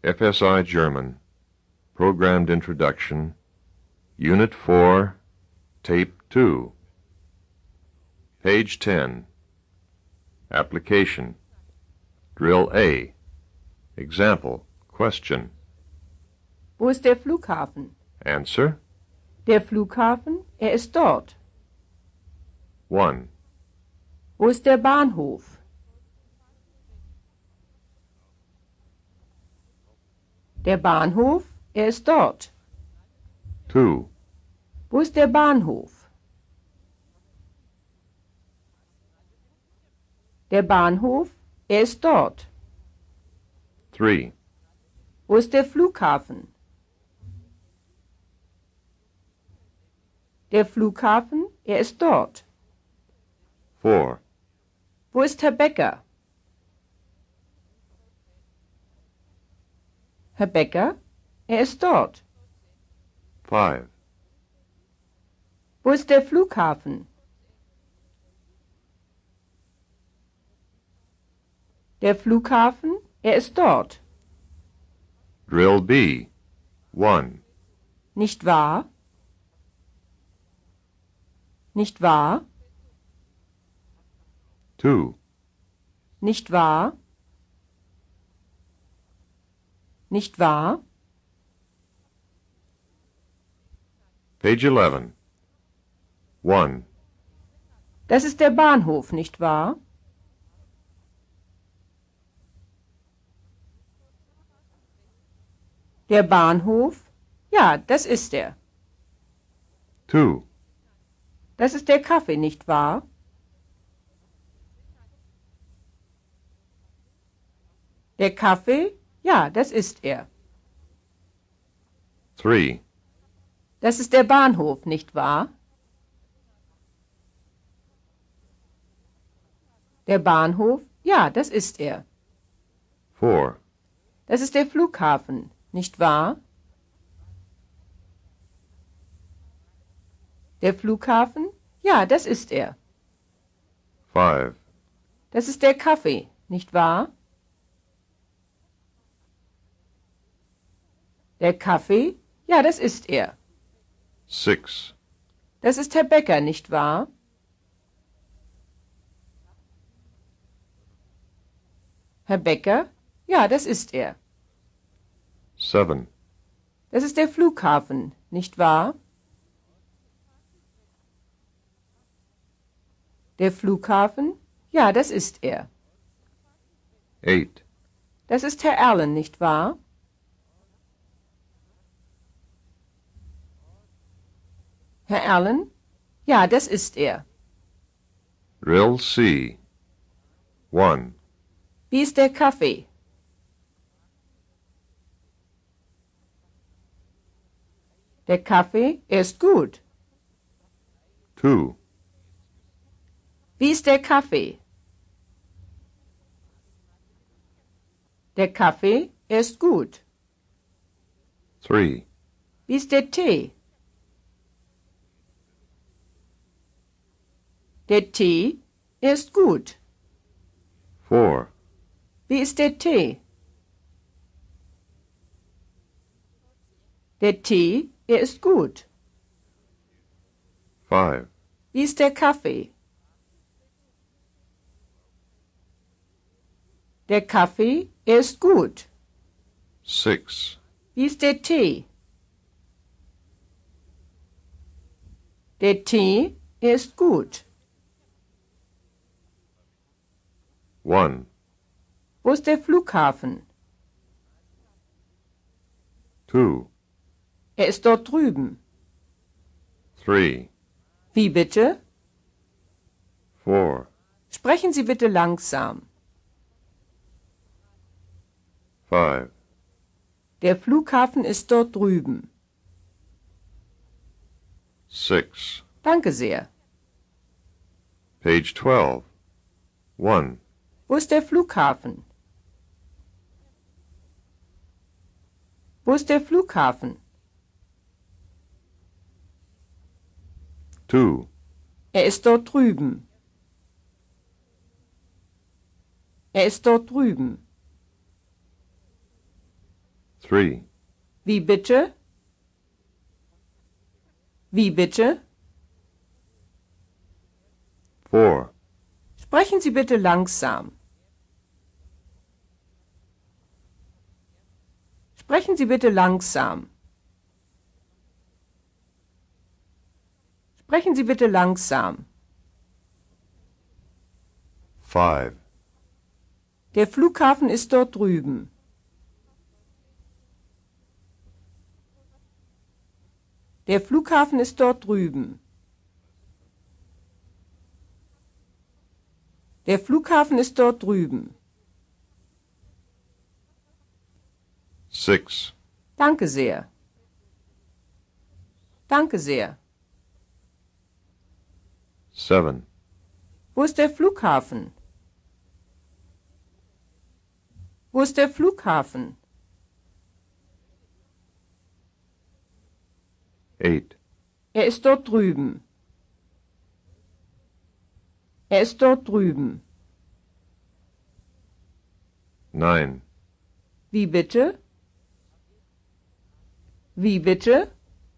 FSI German, Programmed Introduction, Unit 4, Tape 2. Page 10. Application. Drill A. Example. Question. Wo ist der Flughafen? Answer. Der Flughafen, ist dort. 1. Wo ist der Bahnhof? Der Bahnhof, ist dort. 2. Wo ist der Bahnhof? Der Bahnhof, ist dort. 3. Wo ist der Flughafen? Der Flughafen, ist dort. 4. Wo ist Herr Becker? Herr Becker, ist dort. 5. Wo ist der Flughafen? Der Flughafen, ist dort. Drill B. 1. Nicht wahr? Nicht wahr? 2. Nicht wahr? Nicht wahr? Page 11. 1. Das ist der Bahnhof, nicht wahr? Der Bahnhof? Ja, das ist er. 2. Das ist der Kaffee, nicht wahr? Der Kaffee? Ja, das ist er. 3. Das ist der Bahnhof, nicht wahr? Der Bahnhof? Ja, das ist er. 4. Das ist der Flughafen, nicht wahr? Der Flughafen? Ja, das ist er. 5. Das ist der Kaffee, nicht wahr? Der Kaffee? Ja, das ist er. 6. Das ist Herr Becker, nicht wahr? Herr Becker? Ja, das ist er. 7. Das ist der Flughafen, nicht wahr? Der Flughafen? Ja, das ist er. 8. Das ist Herr Allen, nicht wahr? Herr Allen? Ja, das ist er. Drill C. 1. Wie ist der Kaffee? Der Kaffee ist gut. 2. Wie ist der Kaffee? Der Kaffee ist gut. 3. Wie ist der Tee? Der Tee ist gut. 4. Wie ist der Tee? Der Tee, ist gut. 5. Wie ist der Kaffee? Der Kaffee ist gut. 6. Wie ist der Tee? Der Tee ist gut. 1. Wo ist der Flughafen? 2. Er ist dort drüben. 3. Wie bitte? 4. Sprechen Sie bitte langsam. 5. Der Flughafen ist dort drüben. 6. Danke sehr. Page 12. 1. Wo ist der Flughafen? Wo ist der Flughafen? 2. Er ist dort drüben. Er ist dort drüben. 3. Wie bitte? Wie bitte? 4. Sprechen Sie bitte langsam. Sprechen Sie bitte langsam. Sprechen Sie bitte langsam. 5. Der Flughafen ist dort drüben. Der Flughafen ist dort drüben. Der Flughafen ist dort drüben. 6. Danke sehr. Danke sehr. 7. Wo ist der Flughafen? Wo ist der Flughafen? 8. Er ist dort drüben. Er ist dort drüben. 9. Wie bitte? Wie bitte?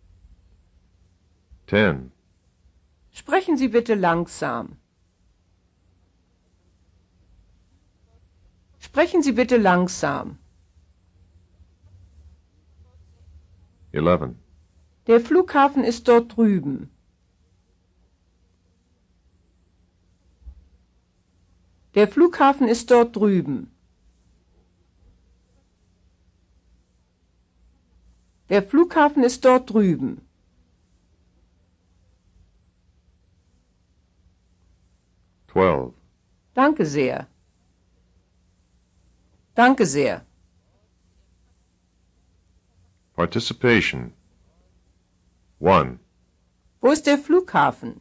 10. Sprechen Sie bitte langsam. Sprechen Sie bitte langsam. 11. Der Flughafen ist dort drüben. Der Flughafen ist dort drüben. Der Flughafen ist dort drüben. 12. Danke sehr. Danke sehr. Participation. 1. Wo ist der Flughafen?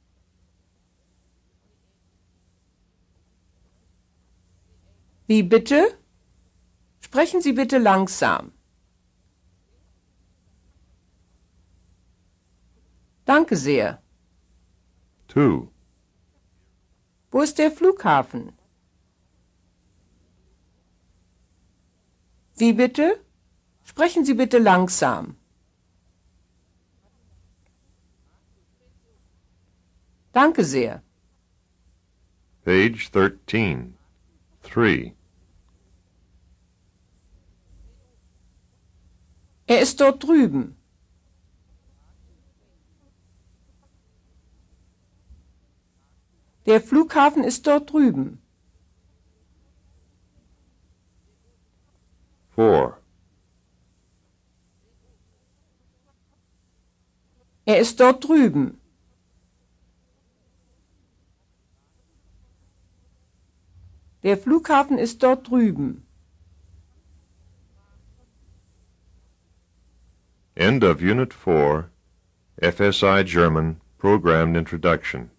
Wie bitte? Sprechen Sie bitte langsam. Danke sehr. 2. Wo ist der Flughafen? Wie bitte? Sprechen Sie bitte langsam. Danke sehr. Page 13. 3. Er ist dort drüben. Der Flughafen ist dort drüben. 4. Er ist dort drüben. Der Flughafen ist dort drüben. End of Unit 4, FSI German, Programmed Introduction.